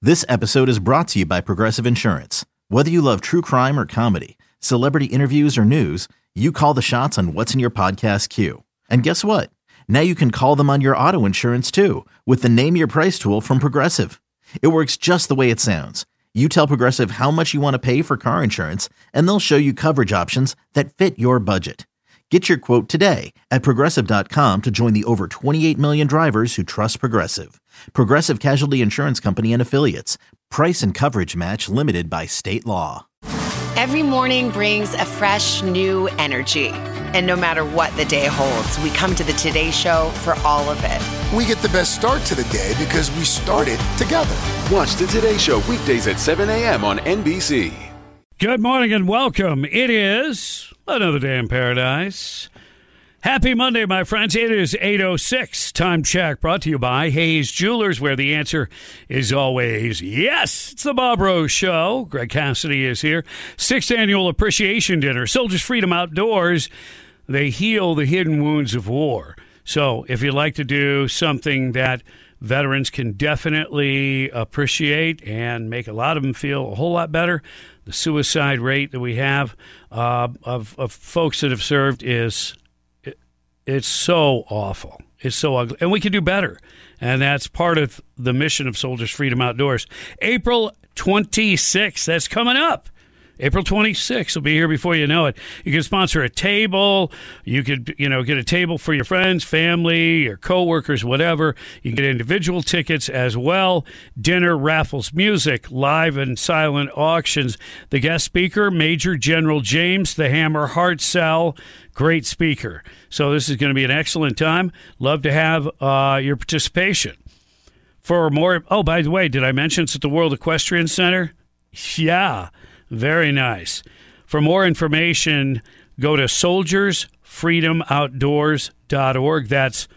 This episode is brought to you by Progressive Insurance. Whether you love true crime or comedy, celebrity interviews or news, you call the shots on what's in your podcast queue. And guess what? Now you can call them on your auto insurance too with the Name Your Price tool from Progressive. It works just the way it sounds. You tell Progressive how much you want to pay for car insurance, and they'll show you coverage options that fit your budget. Get your quote today at Progressive.com to join the over 28 million drivers who trust Progressive. Progressive Casualty Insurance Company and Affiliates. Price and coverage match limited by state law. Every morning brings a fresh, new energy. And no matter what the day holds, we come to the Today Show for all of it. We get the best start to the day because we started together. Watch the Today Show weekdays at 7 a.m. on NBC. Good morning and welcome. It is another day in paradise. Happy Monday, my friends. It is 8:06. Time check brought to you by Hayes Jewelers, where the answer is always yes. It's the Bob Rose Show. Greg Cassidy is here. 6th Annual Appreciation Dinner. Soldiers Freedom Outdoors. They heal the hidden wounds of war. So if you'd like to do something that veterans can definitely appreciate and make a lot of them feel a whole lot better, the suicide rate that we have of folks that have served it's so awful. It's so ugly. And we can do better. And that's part of the mission of Soldiers Freedom Outdoors. April 26th, that's coming up. April 26th will be here before you know it. You can sponsor a table. You could, get a table for your friends, family, your coworkers, whatever. You can get individual tickets as well. Dinner, raffles, music, live and silent auctions. The guest speaker, Major General James the Hammer Hartzell. Great speaker. So this is going to be an excellent time. Love to have your participation. For more, by the way, did I mention it's at the World Equestrian Center? Yeah. Very nice. For more information, go to soldiersfreedomoutdoors.org. That's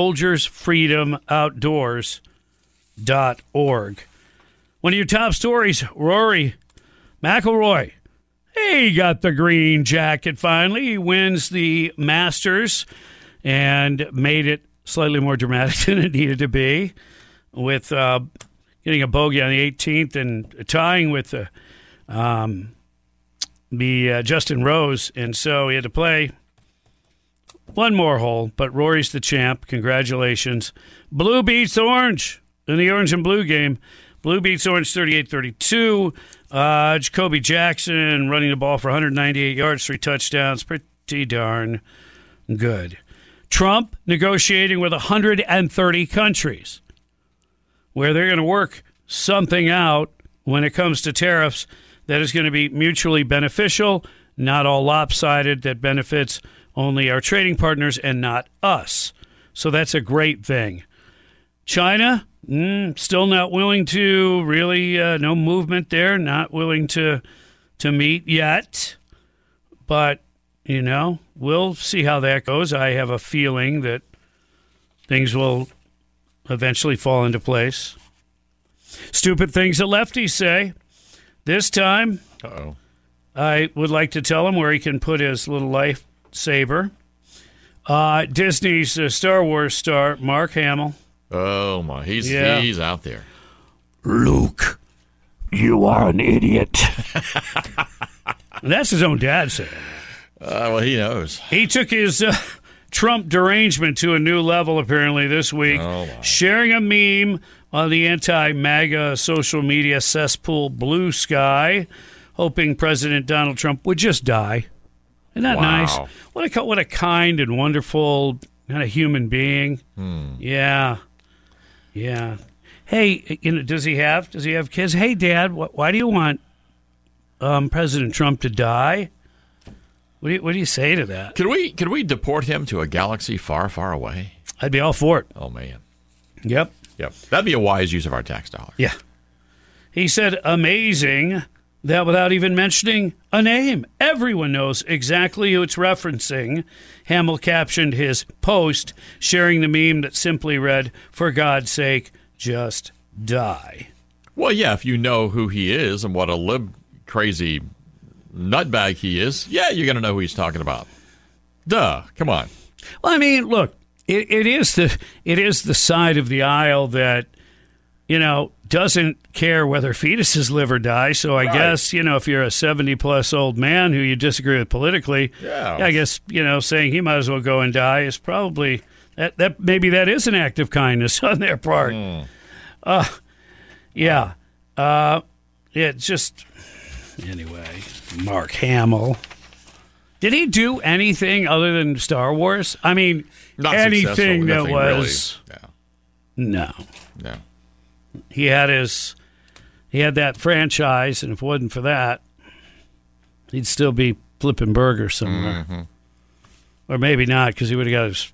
soldiersfreedomoutdoors.org. One of your top stories, Rory McIlroy. He got the green jacket finally. He wins the Masters and made it slightly more dramatic than it needed to be with getting a bogey on the 18th and tying with the Justin Rose, and so he had to play one more hole, but Rory's the champ. Congratulations. Blue beats Orange in the orange and blue game. Blue beats Orange 38-32. Jacoby Jackson running the ball for 198 yards, 3 touchdowns. Pretty darn good. Trump negotiating with 130 countries where they're going to work something out when it comes to tariffs that is going to be mutually beneficial, not all lopsided, that benefits only our trading partners and not us. So that's a great thing. China, still not willing to really, no movement there, not willing to meet yet. But, we'll see how that goes. I have a feeling that things will eventually fall into place. Stupid things that lefties say. This time, I would like to tell him where he can put his little lightsaber. Disney's Star Wars star, Mark Hamill. Oh, my. He's out there. Luke, you are an idiot. That's his own dad saying. Well, he knows. He took his Trump derangement to a new level, apparently, this week, sharing a meme on the anti-MAGA social media cesspool Blue Sky, hoping President Donald Trump would just die. Isn't that nice? What a kind and wonderful kind of human being. Yeah. Hey, does he have kids? Hey, Dad, why do you want President Trump to die? What do you say to that? Could we deport him to a galaxy far, far away? I'd be all for it. Oh, man. Yep. That'd be a wise use of our tax dollars. Yeah. He said, amazing that without even mentioning a name, everyone knows exactly who it's referencing. Hamill captioned his post, sharing the meme that simply read, "For God's sake, just die." Well, yeah, if you know who he is and what a crazy nutbag he is, yeah, you're going to know who he's talking about. Duh. Come on. Well, I mean, look, it is the side of the aisle that doesn't care whether fetuses live or die. So I guess, if you're a 70-plus old man who you disagree with politically, I guess, saying he might as well go and die is probably, that maybe that is an act of kindness on their part. Anyway, Mark Hamill. Did he do anything other than Star Wars? I mean, not anything that Nothing was... Really. No. No. He had that franchise, and if it wasn't for that, he'd still be flipping burgers somewhere. Mm-hmm. Or maybe not, because he would have got his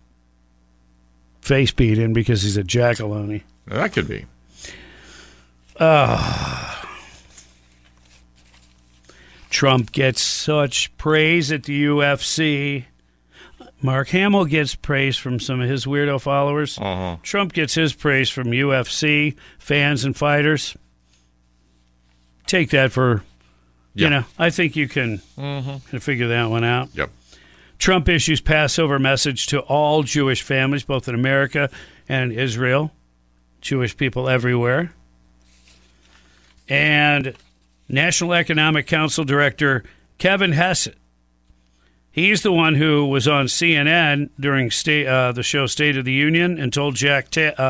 face beat in because he's a jackalope. That could be. Trump gets such praise at the UFC. Mark Hamill gets praise from some of his weirdo followers. Trump gets his praise from UFC fans and fighters. Take that for, I think you can figure that one out. Yep. Trump issues Passover message to all Jewish families, both in America and Israel. Jewish people everywhere. And National Economic Council Director Kevin Hassett. He's the one who was on CNN during the show State of the Union and told Jake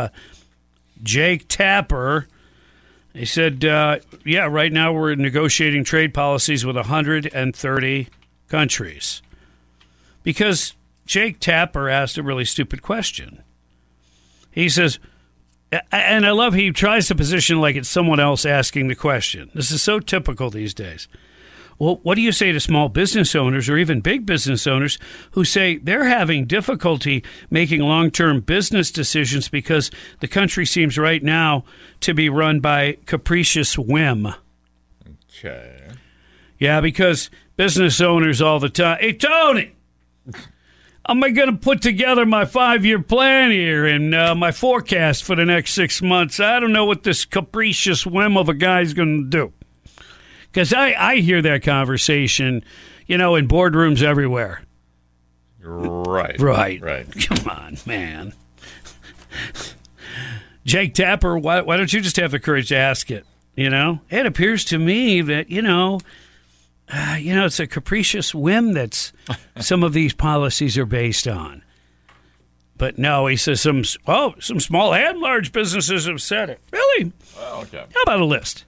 Tapper, he said, right now we're negotiating trade policies with 130 countries. Because Jake Tapper asked a really stupid question. He says, and I love he tries to position like it's someone else asking the question. This is so typical these days. Well, what do you say to small business owners or even big business owners who say they're having difficulty making long-term business decisions because the country seems right now to be run by capricious whim? Okay. Yeah, because business owners all the time, hey, Tony, am I going to put together my 5-year plan here and my forecast for the next 6 months? I don't know what this capricious whim of a guy's going to do. Because I hear that conversation, in boardrooms everywhere. Right. Come on, man. Jake Tapper, why don't you just have the courage to ask it? It appears to me that, it's a capricious whim that's some of these policies are based on. But no, he says some small and large businesses have said it. Really? Oh, okay. How about a list?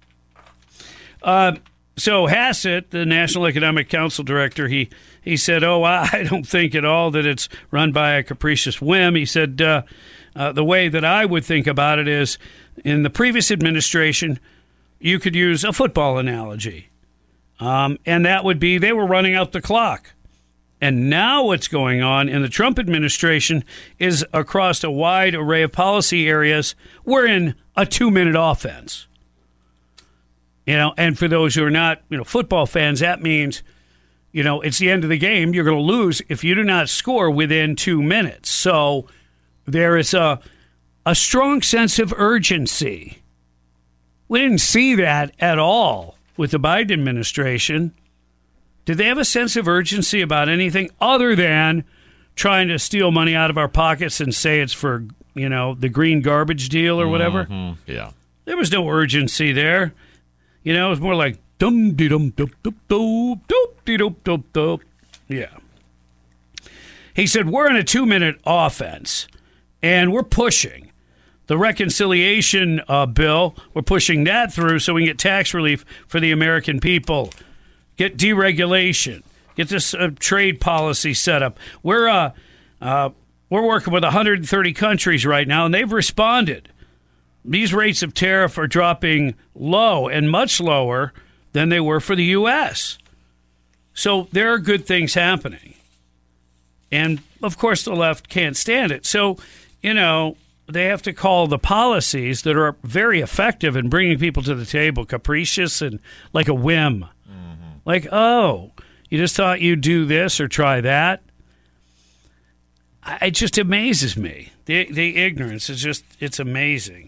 So Hassett, the National Economic Council Director, he said, I don't think at all that it's run by a capricious whim. He said, the way that I would think about it is in the previous administration, you could use a football analogy. And that would be they were running out the clock. And now what's going on in the Trump administration is across a wide array of policy areas, we're in a 2-minute offense. And for those who are not, football fans, that means, it's the end of the game. You're going to lose if you do not score within 2 minutes. So there is a strong sense of urgency. We didn't see that at all with the Biden administration. Did they have a sense of urgency about anything other than trying to steal money out of our pockets and say it's for, the green garbage deal or whatever? Mm-hmm. Yeah. There was no urgency there. It was more like dum-de-dum-dup-dup-dup-dup-de-dup-dup-dup. Yeah. He said, we're in a 2-minute offense, and we're pushing the reconciliation bill. We're pushing that through so we can get tax relief for the American people, get deregulation, get this trade policy set up. We're working with 130 countries right now, and they've responded. These rates of tariff are dropping low and much lower than they were for the U.S. So there are good things happening. And, of course, the left can't stand it. So, they have to call the policies that are very effective in bringing people to the table capricious and like a whim. Mm-hmm. Like, you just thought you'd do this or try that? It just amazes me. The ignorance is it's amazing.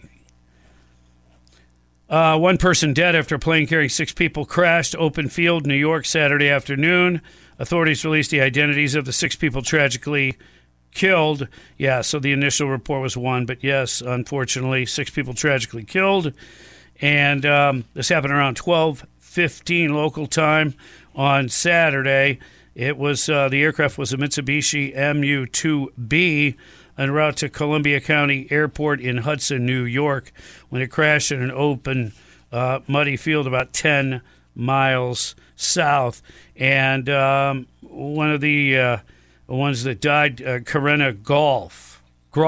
One person dead after a plane carrying 6 people crashed open field, New York, Saturday afternoon. Authorities released the identities of the 6 people tragically killed. Yeah, so the initial report was 1, but yes, unfortunately, 6 people tragically killed. And this happened around 12:15 local time on Saturday. It was the aircraft was a Mitsubishi MU-2B en route to Columbia County Airport in Hudson, New York, when it crashed in an open, muddy field about 10 miles south. And one of the ones that died, Corinna Groff,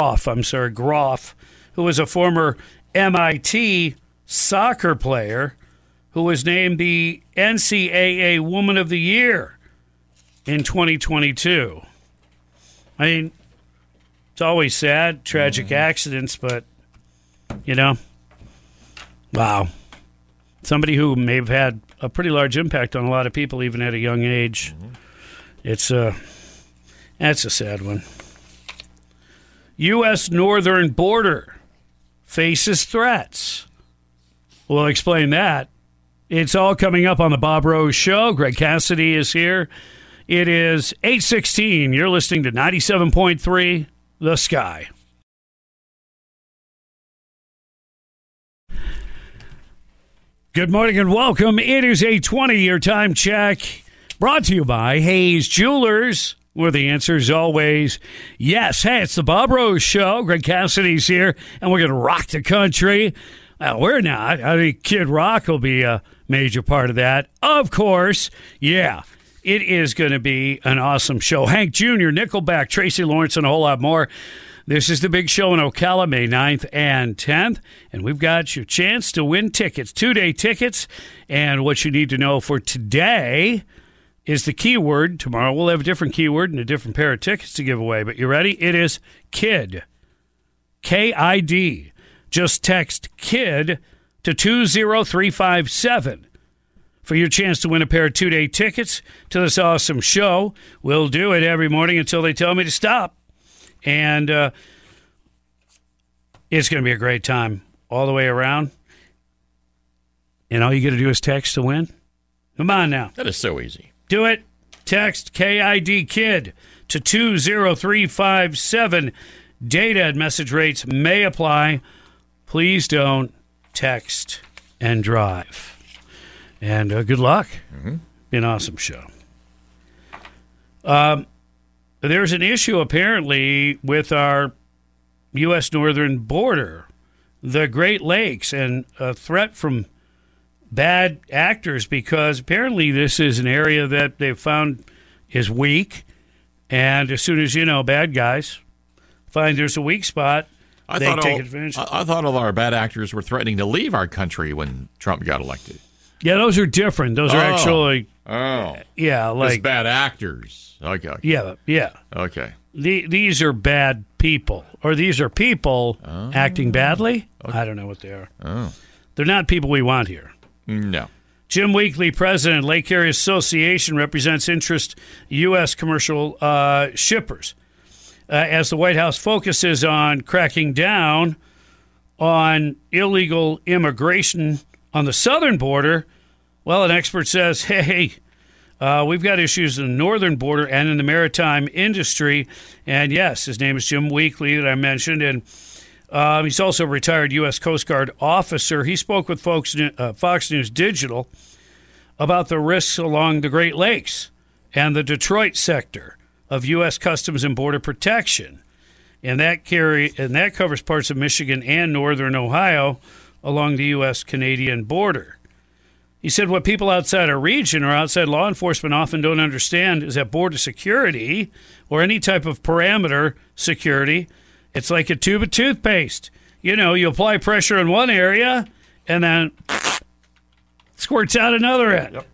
who was a former MIT soccer player who was named the NCAA Woman of the Year in 2022. I mean, it's always sad, tragic accidents, but, wow. Somebody who may have had a pretty large impact on a lot of people, even at a young age. That's a sad one. U.S. northern border faces threats. We'll explain that. It's all coming up on the Bob Rose Show. Greg Cassidy is here. It is 8:16. You're listening to 97.3 The Sky. Good morning and welcome. It is 8:20, your time check. Brought to you by Hayes Jewelers, where the answer is always yes. Hey, it's the Bob Rose Show. Greg Cassidy's here, and we're going to rock the country. Well, we're not. I think Kid Rock will be a major part of that. Of course, yeah. It is going to be an awesome show. Hank Jr., Nickelback, Tracy Lawrence, and a whole lot more. This is the big show in Ocala, May 9th and 10th, and we've got your chance to win tickets, 2-day tickets, and what you need to know for today is the keyword. Tomorrow we'll have a different keyword and a different pair of tickets to give away, but you ready? It is KID, K-I-D. Just text KID to 20357 for your chance to win a pair of 2-day tickets to this awesome show. We'll do it every morning until they tell me to stop. And it's going to be a great time all the way around. And all you got to do is text to win. Come on now. That is so easy. Do it. Text KID KID to 20357. Data and message rates may apply. Please don't text and drive. And good luck. Be an awesome show. There's an issue, apparently, with our U.S. northern border, the Great Lakes, and a threat from bad actors, because apparently this is an area that they've found is weak. And as soon as, bad guys find there's a weak spot, they take advantage. I thought all our bad actors were threatening to leave our country when Trump got elected. Yeah, those are different. Those are actually... yeah, like... Just bad actors. Okay. Yeah. Okay. These are bad people. Or these are people acting badly? Okay. I don't know what they are. Oh. They're not people we want here. No. Jim Weekly, president, Lake Area Association, represents interest U.S. commercial shippers. As the White House focuses on cracking down on illegal immigration on the southern border, well, an expert says, hey, we've got issues in the northern border and in the maritime industry. And yes, his name is Jim Weekly that I mentioned, and he's also a retired U.S. Coast Guard officer. He spoke with Fox News Digital about the risks along the Great Lakes and the Detroit sector of U.S. Customs and Border Protection. And that covers parts of Michigan and northern Ohio along the U.S.-Canadian border. He said what people outside our region or outside law enforcement often don't understand is that border security or any type of parameter security, it's like a tube of toothpaste. You apply pressure in one area and then squirts out another end. Yep.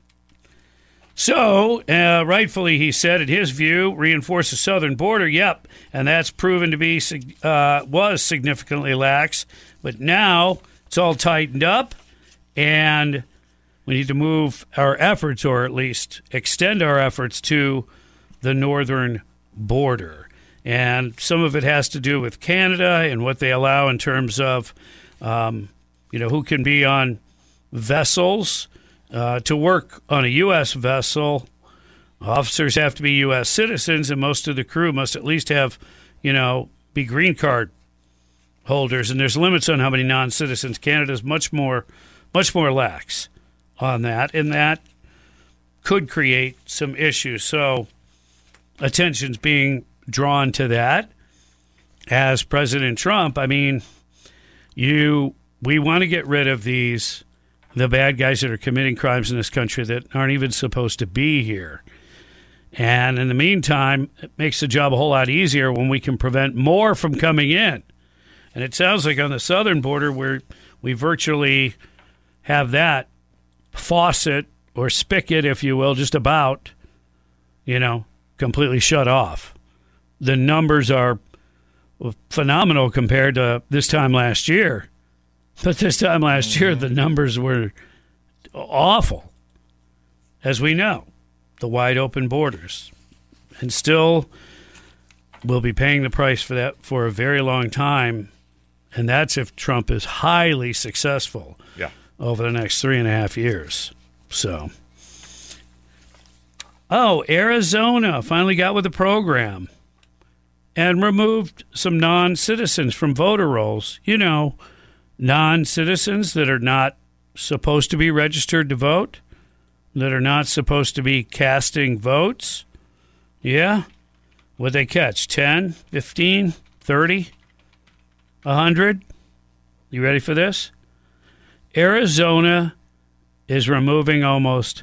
So, rightfully, he said, in his view, reinforce the southern border. Yep, and that's proven to be was significantly lax. But now it's all tightened up, and we need to move our efforts, or at least extend our efforts, to the northern border. And some of it has to do with Canada and what they allow in terms of, who can be on vessels. To work on a U.S. vessel, Officers have to be U.S. citizens, and most of the crew must at least have, be green card holders. And there's limits on how many non-citizens. Canada's much more lax on that, and that could create some issues. So attention's being drawn to that. As President Trump, we want to get rid of the bad guys that are committing crimes in this country that aren't even supposed to be here. And in the meantime, it makes the job a whole lot easier when we can prevent more from coming in. And it sounds like on the southern border where we virtually have that faucet or spigot, if you will, just about, completely shut off. The numbers are phenomenal compared to this time last year. But this time last year, the numbers were awful, as we know, the wide open borders. And still, we'll be paying the price for that for a very long time. And that's if Trump is highly successful over the next 3.5 years. So, Arizona finally got with the program and removed some non-citizens from voter rolls. Non-citizens that are not supposed to be registered to vote, that are not supposed to be casting votes. Yeah? What'd they catch? 10, 15, 30, 100? You ready for this? Arizona is removing almost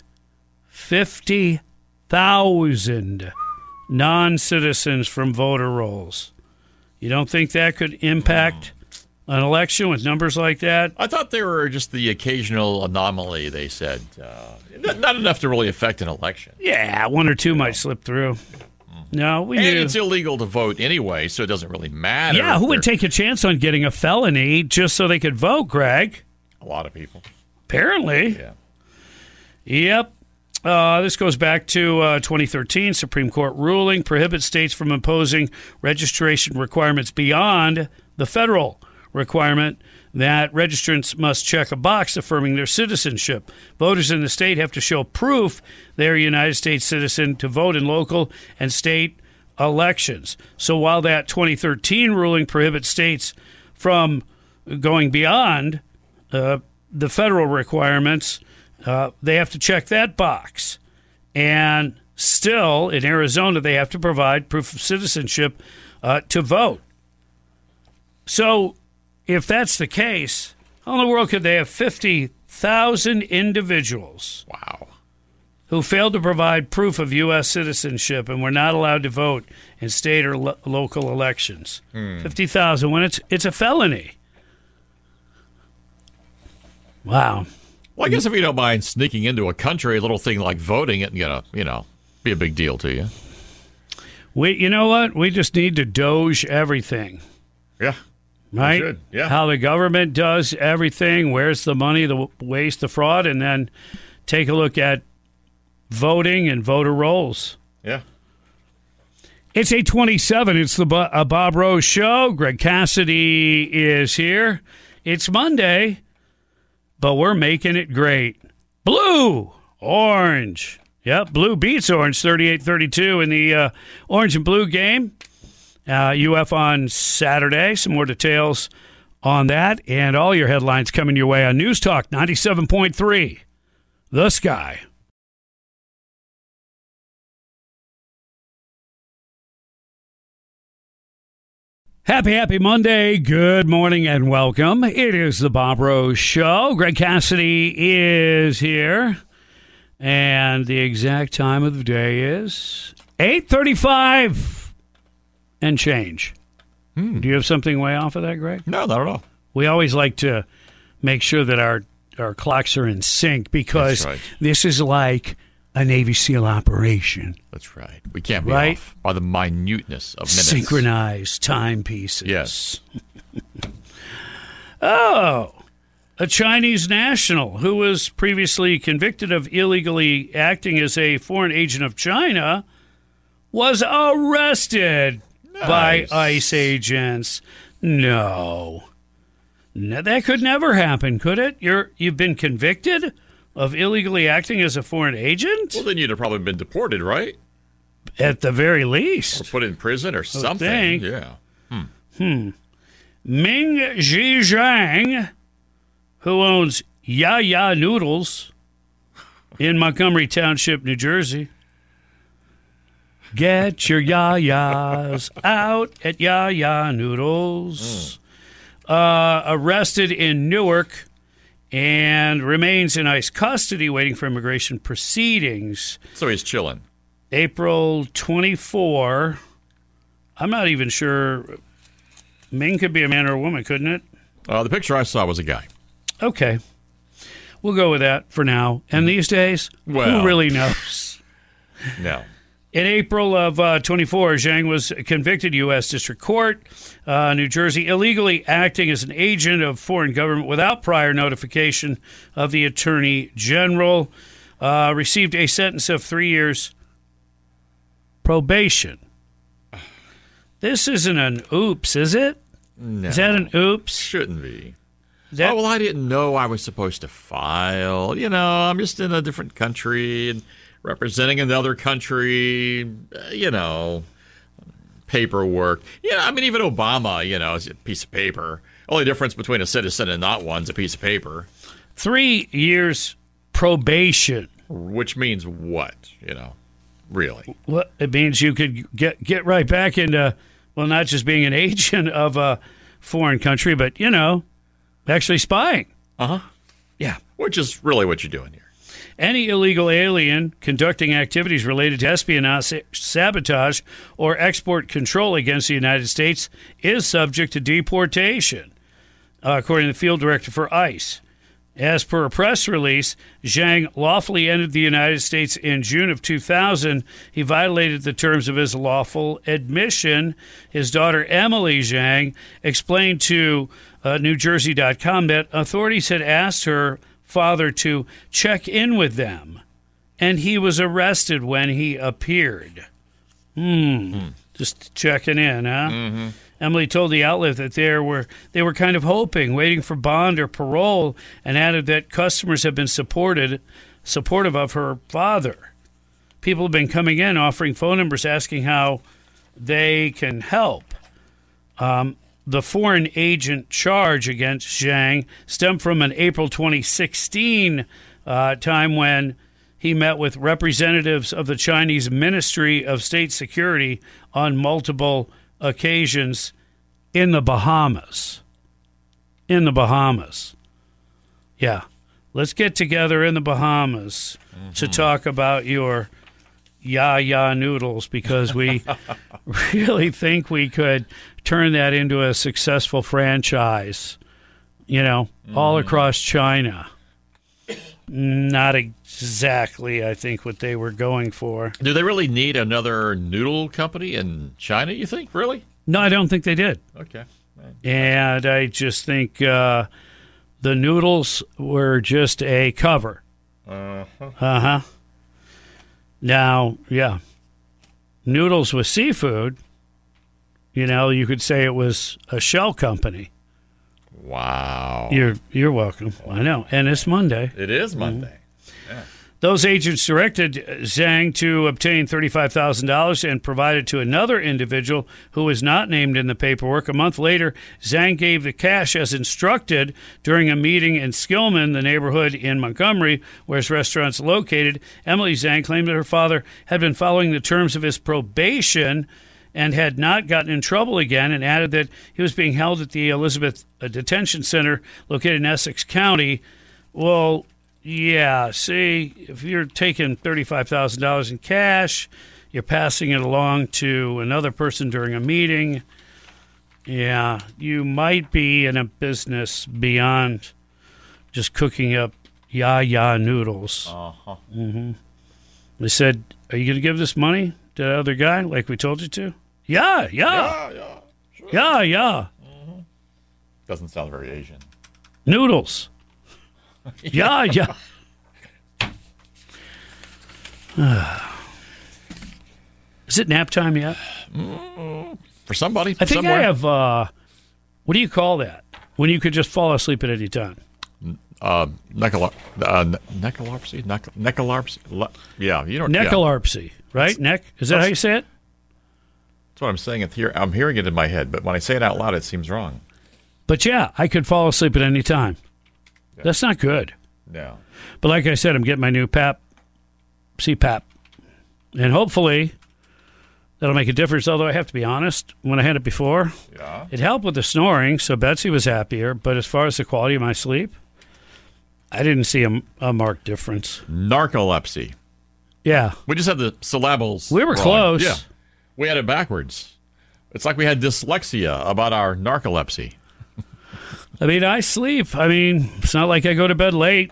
50,000 non-citizens from voter rolls. You don't think that could impact an election with numbers like that? I thought they were just the occasional anomaly, they said. Not enough to really affect an election. Yeah, one or two might slip through. No, we knew. And it's illegal to vote anyway, so it doesn't really matter. Yeah, who would take a chance on getting a felony just so they could vote, Greg? A lot of people. Apparently. Yeah. Yep. This goes back to 2013. Supreme Court ruling prohibits states from imposing registration requirements beyond the federal requirement that registrants must check a box affirming their citizenship. Voters in the state have to show proof they're a United States citizen to vote in local and state elections. So while that 2013 ruling prohibits states from going beyond the federal requirements, they have to check that box. And still, in Arizona, they have to provide proof of citizenship to vote. So if that's the case, how in the world could they have 50,000 individuals who failed to provide proof of U.S. citizenship and were not allowed to vote in state or local elections? 50,000 when it's a felony. Wow. Well, I guess if you don't mind sneaking into a country, a little thing like voting isn't going to, be a big deal to you. You know what? We just need to Doge everything. Yeah. Right? Should. Yeah. How the government does everything, where's the money, the waste, the fraud, and then take a look at voting and voter rolls. Yeah. It's 8:27. It's the Bob Rose Show. Greg Cassidy is here. It's Monday, but we're making it great. Blue, orange. Yep, blue beats orange, 38-32 in the orange and blue game. UF on Saturday. Some more details on that and all your headlines coming your way on News Talk 97.3. The Sky. Happy Monday. Good morning and welcome. It is the Bob Rose Show. Greg Cassidy is here. And the exact time of the day is 8:35 and change. Do you have something way off of that, Greg? No, not at all. We always like to make sure that our clocks are in sync because this is like a Navy SEAL operation. That's right. We can't be off by the minuteness of minutes. Synchronized timepieces. Yes. A Chinese national who was previously convicted of illegally acting as a foreign agent of China was arrested by ICE agents. No, that could never happen, could it? You've been convicted? of illegally acting as a foreign agent? Well, then you'd have probably been deported, right? At the very least. Or put in prison or something. think. Yeah. Ming Ji Zhang, who owns Ya Ya Noodles in Montgomery Township, New Jersey. Get your Ya-Ya's out at Ya Ya Noodles. Arrested in Newark and remains in ICE custody waiting for immigration proceedings. So he's chilling. April 24. I'm not even sure. Ming could be a man or a woman, couldn't it? The picture I saw was a guy. Okay. We'll go with that for now. And these days, Well. who really knows? No. In April of 24, Zhang was convicted U.S. District Court, New Jersey, illegally acting as an agent of foreign government without prior notification of the Attorney General. Received a sentence of 3 years probation. This isn't an oops, is it? No. Is that an oops? Shouldn't be. That- Oh, well, I didn't know I was supposed to file. You know, I'm just in a different country and representing another country, paperwork. Yeah, I mean, even Obama, is a piece of paper. Only difference between a citizen and not one's a piece of paper. 3 years probation. Which means what, really? Well, it means you could get right back into, well, not just being an agent of a foreign country, but, actually spying. Uh-huh. Yeah. Which is really what you're doing here. Any illegal alien conducting activities related to espionage, sabotage, or export control against the United States is subject to deportation, according to the field director for ICE. As per a press release, Zhang lawfully entered the United States in June of 2000. He violated the terms of his lawful admission. His daughter, Emily Zhang, explained to NewJersey.com that authorities had asked her father to check in with them, and he was arrested when he appeared. Just checking in, huh? Mm-hmm. Emily told the outlet that they were kind of hoping, waiting for bond or parole, and added that customers have been supportive of her father. People have been coming in offering phone numbers asking how they can help. The foreign agent charge against Zhang stemmed from an April 2016 time when he met with representatives of the Chinese Ministry of State Security on multiple occasions in the Bahamas. Yeah. Let's get together in the Bahamas to talk about your Ya Ya Noodles, because we really think we could turn that into a successful franchise, all across China. Not exactly, I think, what they were going for. Do they really need another noodle company in China, you think? Really? No, I don't think they did. Okay. And I just think the noodles were just a cover. Uh-huh. Now, yeah, noodles with seafood, you could say it was a shell company. Wow. You're welcome. I know. And it's Monday. It is Monday. Yeah. Those agents directed Zhang to obtain $35,000 and provided to another individual who was not named in the paperwork. A month later, Zhang gave the cash as instructed during a meeting in Skillman, the neighborhood in Montgomery, where his restaurant's located. Emily Zhang claimed that her father had been following the terms of his probation and had not gotten in trouble again, and added that he was being held at the Elizabeth Detention Center located in Essex County. Well, yeah, see, if you're taking $35,000 in cash, you're passing it along to another person during a meeting, yeah, you might be in a business beyond just cooking up Ya Ya noodles. Uh-huh. Mm-hmm. They said, are you going to give this money to the other guy like we told you to? Yeah. Sure. Yeah. Mm-hmm. Doesn't sound very Asian. Noodles. Yeah. Is it nap time yet? For somebody. I think somewhere. I have, what do you call that? When you could just fall asleep at any time? Necrolarpsy. Yeah, you know. Necrolarpsy, right? Is that how you say it? That's what I'm saying. I'm hearing it in my head, but when I say it out loud, it seems wrong. But yeah, I could fall asleep at any time. Yeah. That's not good. No. But like I said, I'm getting my new CPAP. And hopefully that'll make a difference, although I have to be honest, when I had it before, it helped with the snoring, so Betsy was happier. But as far as the quality of my sleep, I didn't see a marked difference. Narcolepsy. Yeah. We just had the syllables We were wrong. close. Yeah. We had it backwards. It's like we had dyslexia about our narcolepsy. I mean, I sleep. I mean, it's not like I go to bed late.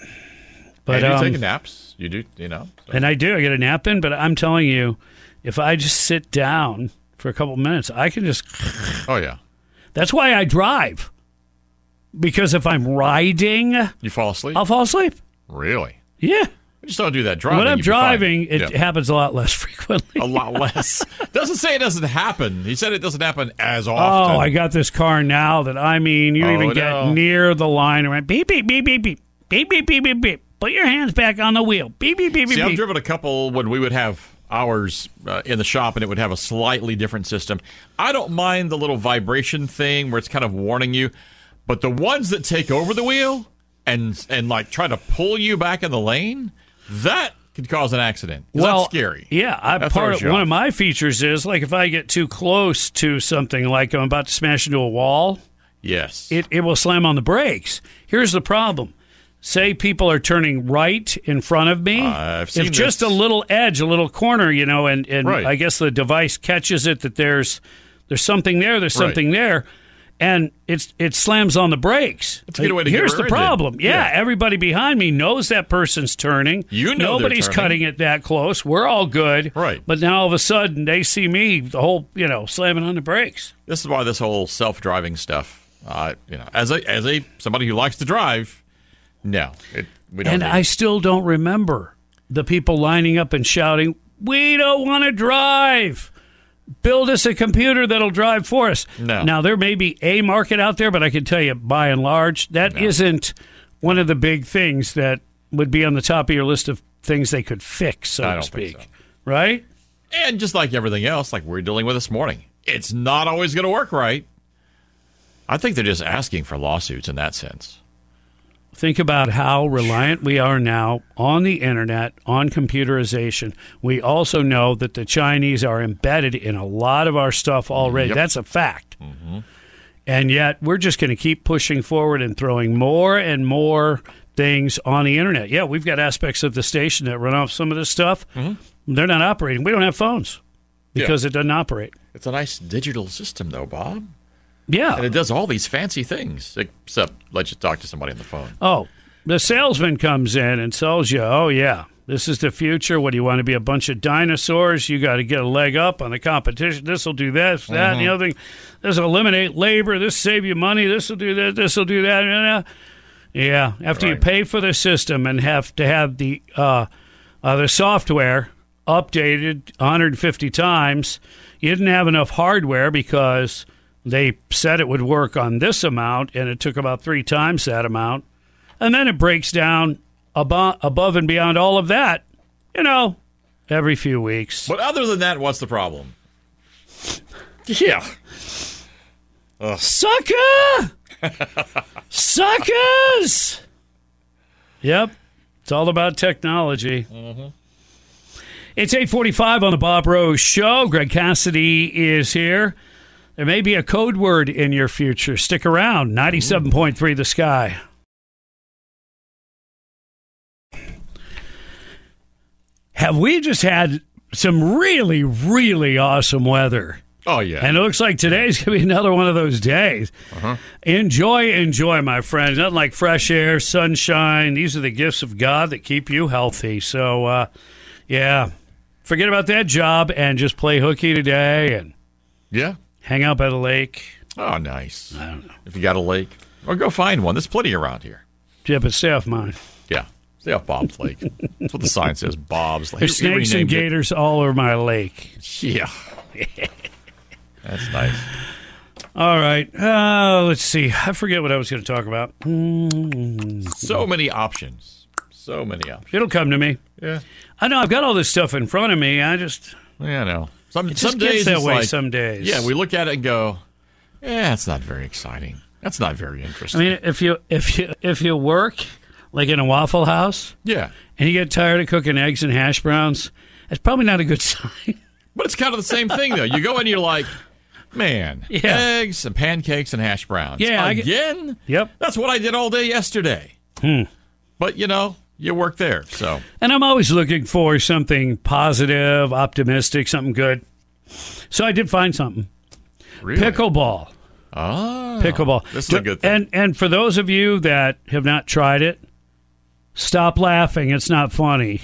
But and you take naps. You do, So. And I do. I get a nap in, but I'm telling you, if I just sit down for a couple minutes, I can just... Oh, yeah. That's why I drive. Because if I'm riding... You fall asleep? I'll fall asleep. Really? Yeah. I just don't do that driving. When I'm driving, it happens a lot less frequently. A lot less. Doesn't say it doesn't happen. He said it doesn't happen as often. Oh, I got this car now that, you get near the line and went beep, beep, beep, beep, beep, beep, beep, beep, beep, beep. Put your hands back on the wheel. Beep, beep, beep, beep, See, I've beep. driven a couple when we would have hours in the shop and it would have a slightly different system. I don't mind the little vibration thing where it's kind of warning you, but the ones that take over the wheel and like try to pull you back in the lane, that could cause an accident. Well, that's scary. Yeah, one of my features is like if I get too close to something, like I'm about to smash into a wall. Yes, it will slam on the brakes. Here's the problem: say people are turning right in front of me. I've seen if just a little edge, a little corner, and right. I guess the device catches it that there's something there. There's something there. And it slams on the brakes. It's a good way to Here's get the problem. Yeah, everybody behind me knows that person's turning. Nobody's cutting it that close. We're all good. Right. But now all of a sudden they see me, the whole, slamming on the brakes. This is why this whole self-driving stuff, as somebody who likes to drive, no, we don't. And I still don't remember the people lining up and shouting, "We don't want to drive. Build us a computer that'll drive for us." No. Now, there may be a market out there, but I can tell you, by and large, that isn't one of the big things that would be on the top of your list of things they could fix, so to speak. So. Right? And just like everything else, like we're dealing with this morning, it's not always going to work right. I think they're just asking for lawsuits in that sense. Think about how reliant we are now on the internet, on computerization. We also know that the Chinese are embedded in a lot of our stuff already. Yep. That's a fact. Mm-hmm. And yet we're just going to keep pushing forward and throwing more and more things on the internet. Yeah, we've got aspects of the station that run off some of this stuff. Mm-hmm. They're not operating. We don't have phones because it doesn't operate. It's a nice digital system, though, Bob. Yeah. And it does all these fancy things, except let you talk to somebody on the phone. Oh, the salesman comes in and sells you, oh, yeah, this is the future. What do you want to be, a bunch of dinosaurs? You got to get a leg up on the competition. This will do this, that, and the other thing. This will eliminate labor. This will save you money. This will do that. This will do that. Yeah, after you pay for the system and have to have the software updated 150 times, you didn't have enough hardware because they said it would work on this amount, and it took about 3 times that amount. And then it breaks down above and beyond all of that, every few weeks. But other than that, what's the problem? Yeah. Sucker! Suckers! Yep. It's all about technology. Mm-hmm. It's 8:45 on the Bob Rose Show. Greg Cassidy is here. There may be a code word in your future. Stick around. 97.3 The Sky. Have we just had some really, really awesome weather? Oh, yeah. And it looks like today's going to be another one of those days. Uh-huh. Enjoy, my friends. Nothing like fresh air, sunshine. These are the gifts of God that keep you healthy. So, forget about that job and just play hooky today and hang out by the lake. Oh, nice. I don't know. If you got a lake. Or go find one. There's plenty around here. Yeah, but stay off mine. Yeah. Stay off Bob's Lake. That's what the sign says, Bob's Lake. There's snakes and gators all over my lake. Yeah. That's nice. All right. Let's see. I forget what I was going to talk about. So many options. It'll come to me. Yeah. I know. I've got all this stuff in front of me. I know. Some It just days gets that it's way like, some days. Yeah, we look at it and go, it's not very exciting. That's not very interesting. I mean, if you work like in a Waffle House, yeah. and you get tired of cooking eggs and hash browns, that's probably not a good sign. But it's kind of the same thing, though. You go in and you're like, man, eggs and pancakes and hash browns. Yeah. Again? Yep. That's what I did all day yesterday. But, you work there, so. And I'm always looking for something positive, optimistic, something good. So I did find something. Really? Pickleball. Oh. Pickleball. This is a good thing. And for those of you that have not tried it, stop laughing. It's not funny.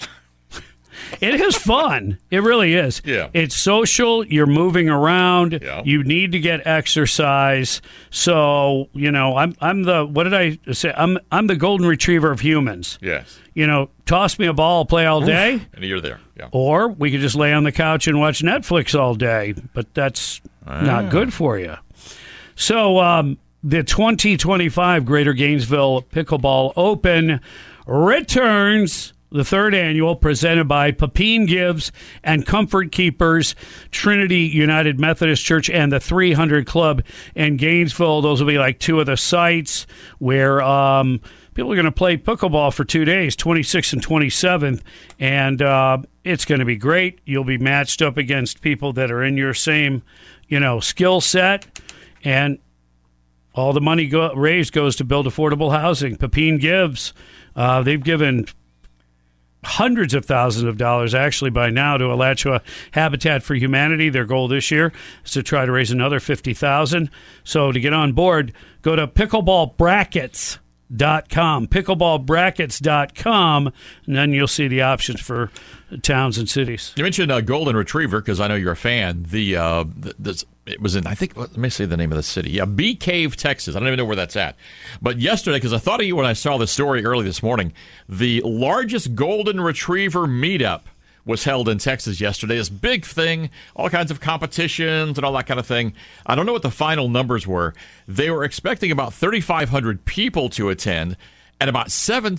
It is fun. It really is. Yeah. It's social. You're moving around. Yeah. You need to get exercise. So, I'm the, what did I say? I'm the golden retriever of humans. Yes. Toss me a ball, I'll play all day. And you're there. Yeah. Or we could just lay on the couch and watch Netflix all day. But that's not good for you. So, the 2025 Greater Gainesville Pickleball Open returns, the third annual, presented by Pepin Gives and Comfort Keepers, Trinity United Methodist Church, and the 300 Club in Gainesville. Those will be like two of the sites where people are going to play pickleball for 2 days, 26th and 27th, and it's going to be great. You'll be matched up against people that are in your same, skill set, and all the money raised goes to build affordable housing. Pepin Gives. They've given hundreds of thousands of dollars actually by now to Alachua Habitat for Humanity. Their goal this year is to try to raise another $50,000. So to get on board, go to pickleballbrackets.com, and then you'll see the options for towns and cities. You mentioned Golden Retriever because I know you're a fan. It was in, I think, let me say the name of the city. Yeah, Bee Cave, Texas. I don't even know where that's at. But yesterday, because I thought of you when I saw the story early this morning, the largest Golden Retriever meetup was held in Texas yesterday. This big thing, all kinds of competitions and all that kind of thing. I don't know what the final numbers were. They were expecting about 3,500 people to attend and about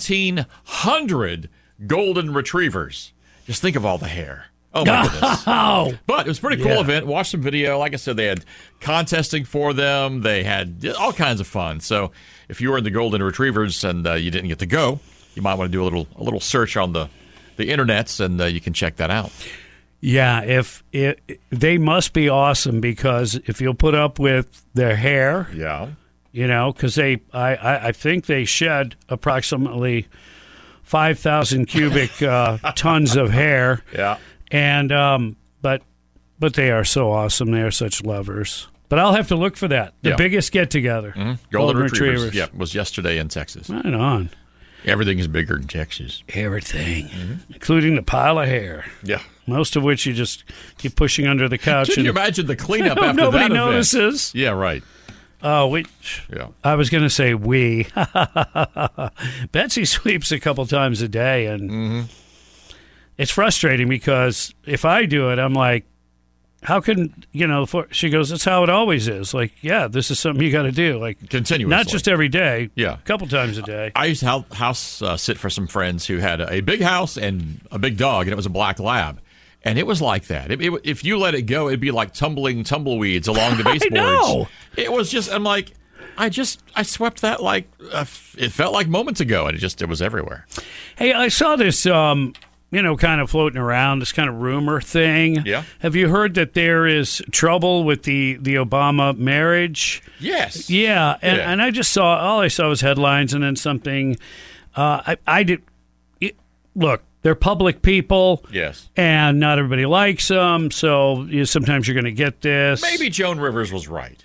1,700 Golden Retrievers. Just think of all the hair. Oh, my goodness. But it was a pretty cool event. Watched some video. Like I said, they had contesting for them. They had all kinds of fun. So if you were in the Golden Retrievers and you didn't get to go, you might want to do a little search on the internets, and you can check that out. Yeah, they must be awesome, because if you'll put up with their hair, because I think they shed approximately 5,000 cubic tons of hair. Yeah. And but they are so awesome. They are such lovers. But I'll have to look for that. The biggest get together. Mm-hmm. Golden Retrievers. Yeah, was yesterday in Texas. Right on. Everything is bigger in Texas. Everything, including the pile of hair. Yeah. Most of which you just keep pushing under the couch. Can you imagine the cleanup after nobody that notices. Yeah, right. Oh, Yeah. I was going to say we. Betsy sweeps a couple times a day, and it's frustrating because if I do it, I'm like, how can, she goes, that's how it always is. Like, yeah, this is something you got to do. Like, continuously. Not just every day. Yeah. A couple times a day. I used to house sit for some friends who had a big house and a big dog, and it was a black lab. And it was like that. If you let it go, it'd be like tumbling tumbleweeds along the baseboards. I know. It was just, I'm like, I swept that like, it felt like moments ago, and it was everywhere. Hey, I saw this, kind of floating around, this kind of rumor thing. Yeah. Have you heard that there is trouble with the Obama marriage? Yes. Yeah. And I just all I saw was headlines and then something. Look, they're public people. Yes. And not everybody likes them. So sometimes you're going to get this. Maybe Joan Rivers was right.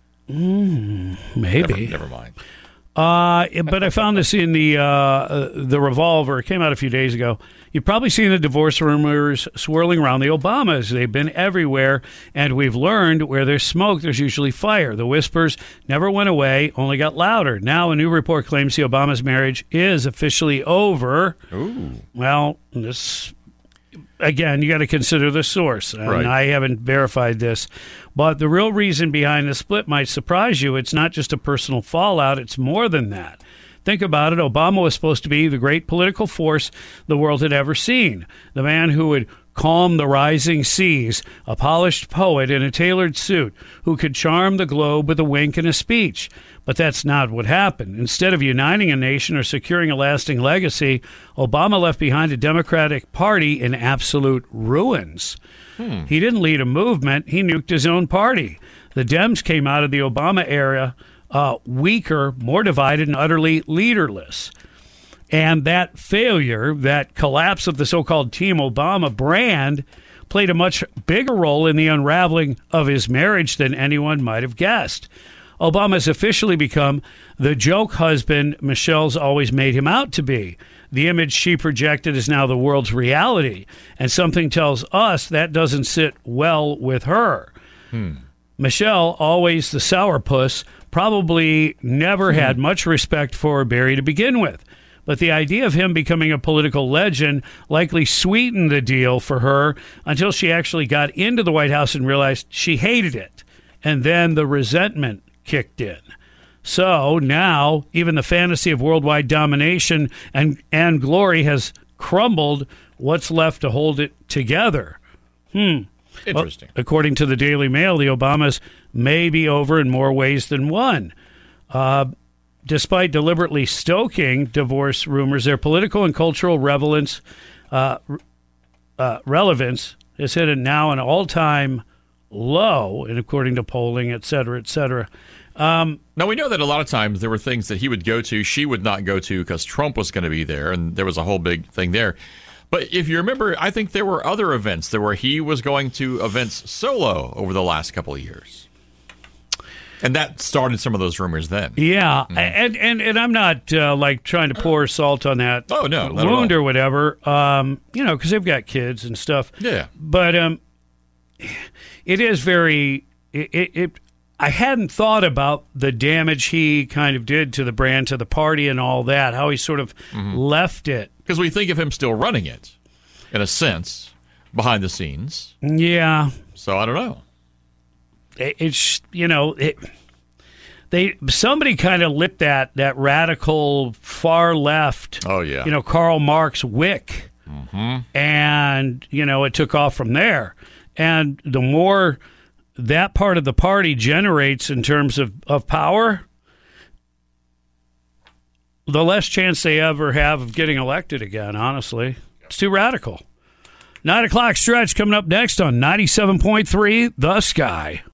Maybe. Never mind. But I found this in the Revolver. It came out a few days ago. You've probably seen the divorce rumors swirling around the Obamas. They've been everywhere, and we've learned where there's smoke, there's usually fire. The whispers never went away, only got louder. Now a new report claims the Obamas' marriage is officially over. Ooh. Well, this again, you got to consider the source. And Right. I haven't verified this. But the real reason behind the split might surprise you. It's not just a personal fallout. It's more than that. Think about it. Obama was supposed to be the great political force the world had ever seen. The man who would calm the rising seas, a polished poet in a tailored suit who could charm the globe with a wink and a speech. But that's not what happened. Instead of uniting a nation or securing a lasting legacy, Obama left behind a Democratic Party in absolute ruins. He didn't lead a movement. He nuked his own party. The Dems came out of the Obama era weaker, more divided, and utterly leaderless. And that failure, that collapse of the so-called Team Obama brand, played a much bigger role in the unraveling of his marriage than anyone might have guessed. Obama has officially become the joke husband Michelle's always made him out to be. The image she projected is now the world's reality, and something tells us that doesn't sit well with her. Michelle, always the sourpuss, probably never had much respect for Barry to begin with. But the idea of him becoming a political legend likely sweetened the deal for her until she actually got into the White House and realized she hated it. And then the resentment kicked in. So now even the fantasy of worldwide domination and glory has crumbled. What's left to hold it together? Interesting. Well, according to the Daily Mail, the Obamas may be over in more ways than one. Despite deliberately stoking divorce rumors, their political and cultural relevance is hit now an all-time low, and according to polling, et cetera, et cetera. Now, we know that a lot of times there were things that he would go to, she would not go to because Trump was going to be there, and there was a whole big thing there. But if you remember, I think there were other events where he was going to events solo over the last couple of years. And that started some of those rumors then. Yeah, and I'm not like trying to pour salt on that Oh, no, not at wound all. or whatever, because they've got kids and stuff. Yeah. But it is very... I hadn't thought about the damage he kind of did to the brand, to the party and all that, how he sort of left it. Because we think of him still running it, in a sense, behind the scenes. Yeah. So I don't know. Somebody kind of lit that radical far left. Oh, yeah. Karl Marx wick, and it took off from there. And the more that part of the party generates in terms of power, the less chance they ever have of getting elected again. Honestly, it's too radical. 9 o'clock stretch coming up next on 97.3 The Sky.